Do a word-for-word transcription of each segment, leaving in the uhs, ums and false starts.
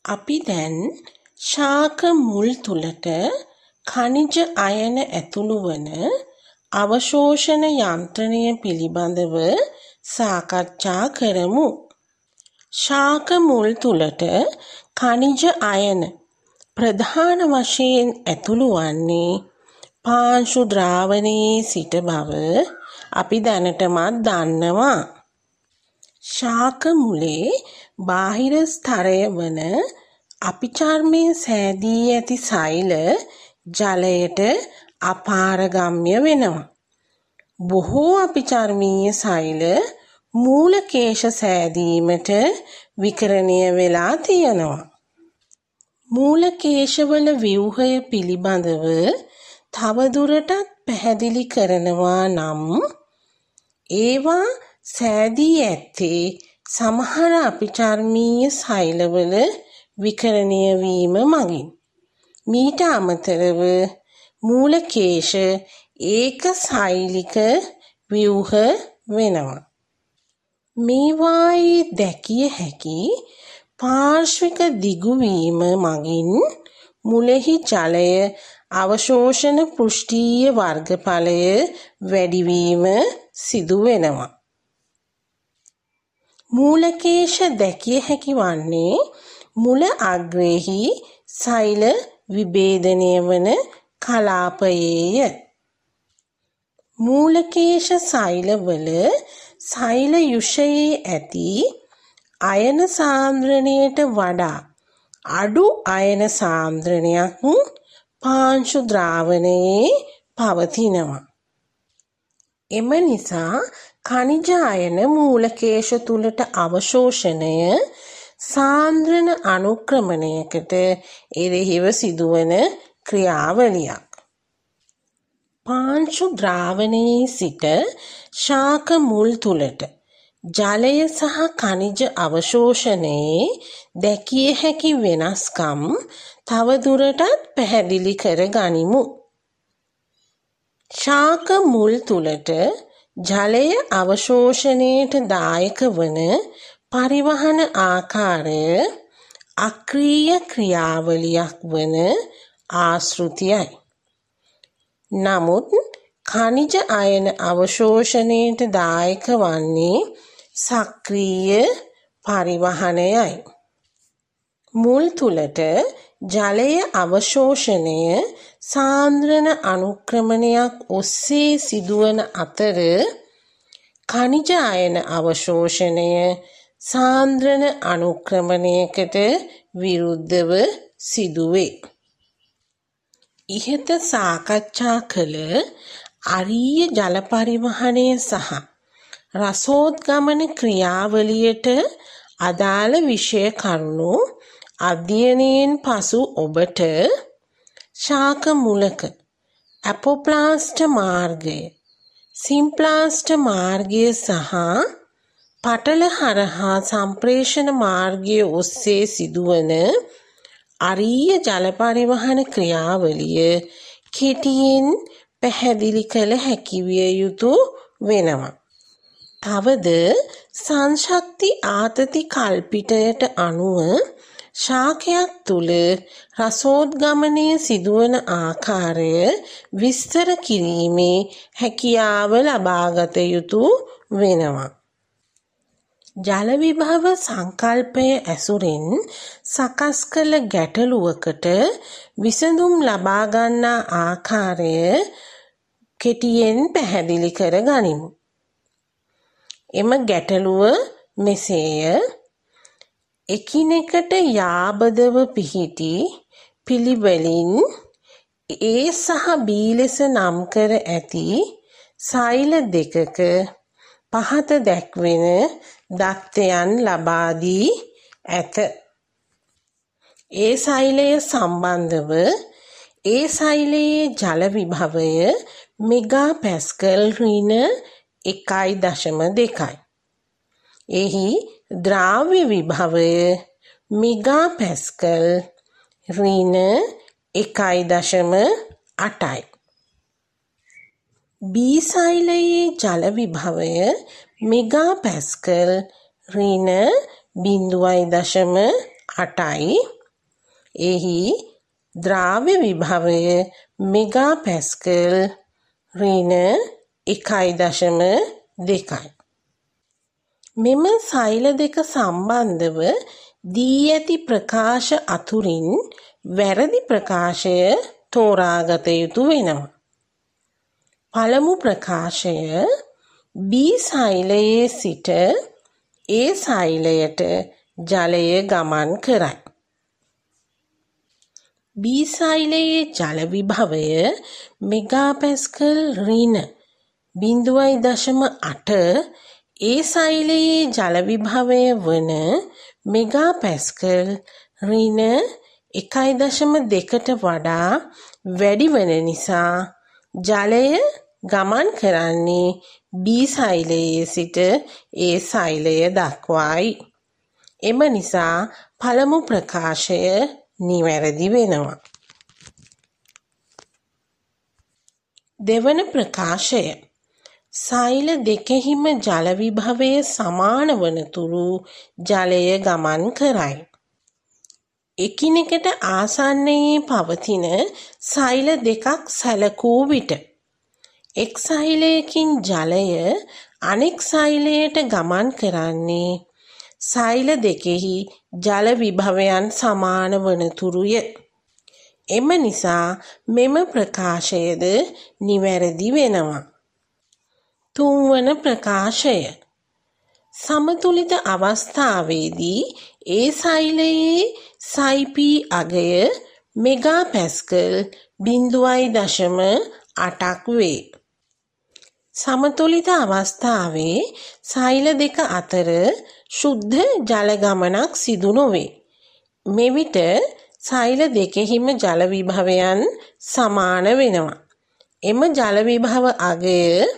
අපි දැන් ශාක මුල් තුලට ඛනිජ අයන ඇතුළු වන අවශෝෂණ යන්ත්‍රණය පිළිබඳව සාකච්ඡා කරමු. ශාක මුල් තුලට ඛනිජ අයන ප්‍රධාන වශයෙන් ඇතුළු වන්නේ පාංශු ද්‍රාවණයේ සිට බව අපි දැනටමත් දන්නවා. ශාක මුලේ බාහිර ස්තරය වන අපිචර්මයේ සෑදී ඇති සෛල ජලයට අපාරගම්‍ය වෙනවා. බොහෝ අපිචර්මීය සෛල මූලකේශ සෑදීමට විකරණය වෙලා තියෙනවා. මූලකේශවල ව්‍යුහය පිළිබඳව තවදුරටත් පැහැදිලි කරනවා නම් ඒවා සෑදී ඇත්තේ සමහර අපිචර්මීය සෛලවල විකරණය වීම මගින්. මීට අමතරව මූලකේශ ඒක සෛලික ව්‍යුහ වෙනවා. මේවායේ දැකිය හැකි පාර්ශ්වික දිගුවීම මගින් මුලෙහි ජලය අවශෝෂණ පෘෂ්ඨීය වර්ගඵලය වැඩිවීම සිදු වෙනවා. මූලකේශ දැකිය හැකි වන්නේ මුල අග්‍රයෙහි සෛල විභේදනය වන කලාපයේය. මූලකේශ සෛලවල සෛල යුෂයේ ඇති අයන සාන්ද්‍රණයට වඩා අඩු අයන සාන්ද්‍රණයක් පාංශු ද්‍රාවණයේ පවතිනවා. එම නිසා ඛනිජ අයන මූලකේශ තුලට අවශෝෂණය සාන්ද්‍රණ අනුක්‍රමණයකට එරෙහිව සිදුවන ක්‍රියාවලියක්. පාංශු ද්‍රාවණයේ සිට ශාක මුල් තුලට ජලය සහ ඛනිජ අවශෝෂණයේ දැකිය හැකි වෙනස්කම් තවදුරටත් පැහැදිලි කර ගනිමු. ශාක මුල් තුලට ජලය අවශෝෂණයට දායක වන පරිවහන ආකාරය අක්‍රීය ක්‍රියාවලියක් වන ආශෘතියයි. නමුත් ඛනිජ අයන අවශෝෂණයට දායක වන්නේ සක්‍රීය පරිවහනයයි. මුල් තුලට ජලය අවශෝෂණය සාන්ද්‍රණ අනුක්‍රමණයක් ඔස්සේ සිදුවන අතර ඛනිජ අයන අවශෝෂණය සාන්ද්‍රණ අනුක්‍රමණයකට විරුද්ධව සිදුවේ. ඉහත සාකච්ඡා කළ අරීය ජල පරිවහනය සහ රසෝද්ගමන ක්‍රියාවලියට අදාළ විෂය කරුණු අධ්‍යයනයෙන් පසු ඔබට ශාක මුලක ඇපෝප්ලාස්ට මාර්ගය, සිම්ප්ලාස්ට මාර්ගය සහ පටල හරහා සම්ප්‍රේෂණ මාර්ගය ඔස්සේ සිදුවන අරීය ජල පරිවහන ක්‍රියාවලිය කෙටියෙන් පැහැදිලි කළ හැකි විය යුතු වෙනවා. තවද සංශක්ති ආතති කල්පිතයට අනුව ශාකයක් තුල රසෝද්ගමනය සිදුවන ආකාරය විස්තර කිරීමේ හැකියාව ලබාගත යුතු වෙනවා. ජල විභව සංකල්පය ඇසුරින් සකස් කළ ගැටලුවකට විසඳුම් ලබා ගන්නා ආකාරය කෙටියෙන් පැහැදිලි කර ගනිමු. එම ගැටලුව මෙසේය. එකිනෙකට යාබදව පිහිටි පිළිවෙලින් A සහ B ලෙස නම් කර ඇති සෛල දෙකක පහත දැක්වෙන දත්තයන් ලබා දී ඇත. ඒ සෛලය සම්බන්ධව ඒ සෛලයේ ජල විභවය මෙගා පැස්කල් ඍණ එකයි දශම දෙකයි. එහි ද්‍රාව්‍ය විභවය මෙගා පැස්කල් ඍණ එකයි දශම අටයි. B සෛලයේ ජල විභවය මෙගා පැස්කල් ඍණ බිංදුවයි දශම අටයි. එහි ද්‍රාව්‍ය විභවය මෙගා පැස්කල් ඍණ එකයි දශම දෙකයි. මෙම සෛල දෙක සම්බන්ධව දී ඇති ප්‍රකාශ අතුරින් වැරදි ප්‍රකාශය තෝරාගත යුතු වෙනවා. පළමු ප්‍රකාශය B සෛලයේ සිට A සෛලයට ජලය ගමන් කරයි. B සෛලයේ ජල විභවය මෙගා පැස්කල් ඍණ බිංදුවයි දශම අට A සෛලයේ ජල විභවය වන මෙගා පැස්කල් ඍණ එකයි දශම දෙකට වඩා වැඩි වන නිසා ජලය ගමන් කරන්නේ B සෛලයේ සිට A සෛලය දක්වායි. එම නිසා පළමු ප්‍රකාශය නිවැරදි වෙනවා. දෙවන ප්‍රකාශය සෛල දෙකෙහිම ජල විභවය සමාන වනතුරු ජලය ගමන් කරයි. එකිනෙකට ආසන්නයේ පවතින සෛල දෙකක් සැලකූ විට එක් සෛලයකින් ජලය අනෙක් සෛලයට ගමන් කරන්නේ සෛල දෙකෙහි ජල විභවයන් සමාන වනතුරුය. එම නිසා මෙම ප්‍රකාශයද නිවැරදි වෙනවා. තුන්වන ප්‍රකාශය සමතුලිත අවස්ථාවේදී ඒ සෛලයේ සයි පී අගය මෙගා පැස්කල් බිංදුවයි දශම අටක් වේ. සමතුලිත අවස්ථාවේ සෛල දෙක අතර ශුද්ධ ජල ගමනක් සිදු නොවේ. මෙවිට සෛල දෙකෙහිම ජල විභවයන් සමාන වෙනවා. එම ජල විභව අගය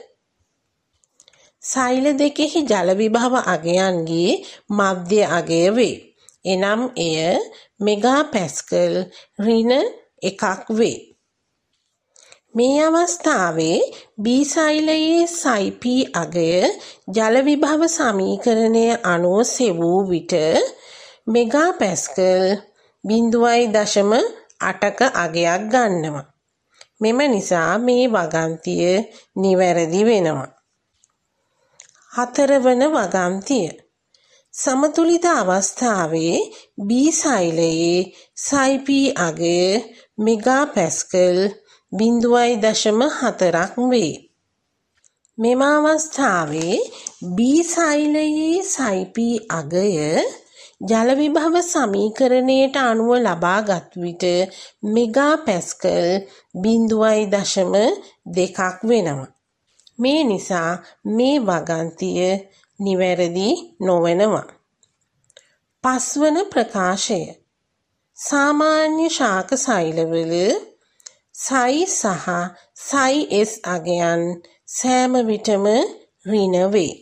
සෛල දෙකෙහි ජල විභව අගයන්ගේ මධ්‍ය අගය වේ. එනම් එය මෙගා පැස්කල් ඍණ එකක් වේ. මේ අවස්ථාවේ B සෛලයේ සයි පී අගය ජල විභව සමීකරණය අනුව සෙවූ විට මෙගා පැස්කල් බිංදුවයි දශම අටක අගයක් ගන්නවා. මෙම නිසා මේ වගන්තිය නිවැරදි වෙනවා. හතරවන වගන්තිය සමතුලිත අවස්ථාවේ B සෛලයේ සයි පී අගය මෙගා පැස්කල් බිංදුවයි දශම හතරක් වේ. මෙම අවස්ථාවේ B සෛලයේ සයි පී අගය ජල විභව සමීකරණයට අනුව ලබාගත් විට මෙගා පැස්කල් බිංදුවයි දශම දෙකක් වෙනවා. මේ නිසා මේ වගන්තිය නිවැරදි නොවනවා. පස්වන ප්‍රකාශය සාමාන්‍ය ශාක සෛලවල සයි සහ සයි එස් අගයන් සෑම විටම ඍණ වේ.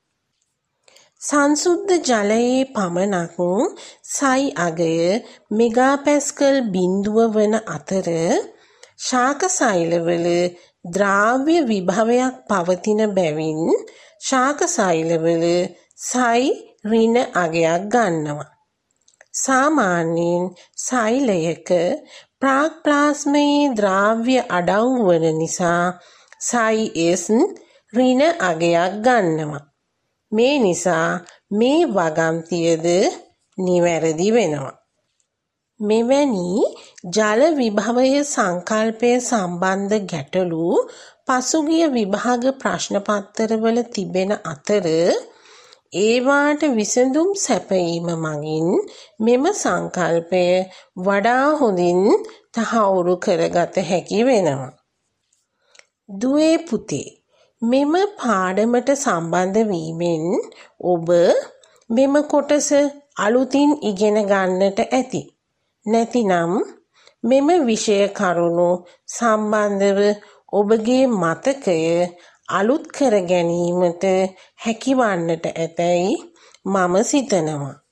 සංසුද්ධ ජලයේ පමණක් සයි අගය මෙගා පැස්කල් බිංදුව වන අතර ශාක සෛලවල ද්‍රාව්‍ය විභවයක් පවතින බැවින් ශාක සෛලවල සයි ඍණ අගයක් ගන්නවා. සාමාන්‍යයෙන් සෛලයක ප්‍රාග් ප්ලාස්මයේ ද්‍රාව්‍ය අඩංගු වන නිසා සයි එස් ඍණ අගයක් ගන්නවා. මේ නිසා මේ වගන්තියද නිවැරදි වෙනවා. මෙවැනි ජල විභවය සංකල්පය සම්බන්ධ ගැටලු පසුගිය විභාග ප්‍රශ්න පත්තරවල තිබෙන අතර ඒවාට විසඳුම් සැපයීම මගින් මෙම සංකල්පය වඩා හොඳින් තහවුරු කරගත හැකි වෙනවා. දුවේ පුතේ, මෙම පාඩමට සම්බන්ධ වීමෙන් ඔබ මෙම කොටස අලුතින් ඉගෙන ගන්නට ඇති. නැතිනම් මෙම විෂය කරුණු සම්බන්ධව ඔබගේ මතකය අලුත් කර ගැනීමට හැකිවන්නට ඇතැයි මම සිතනවා.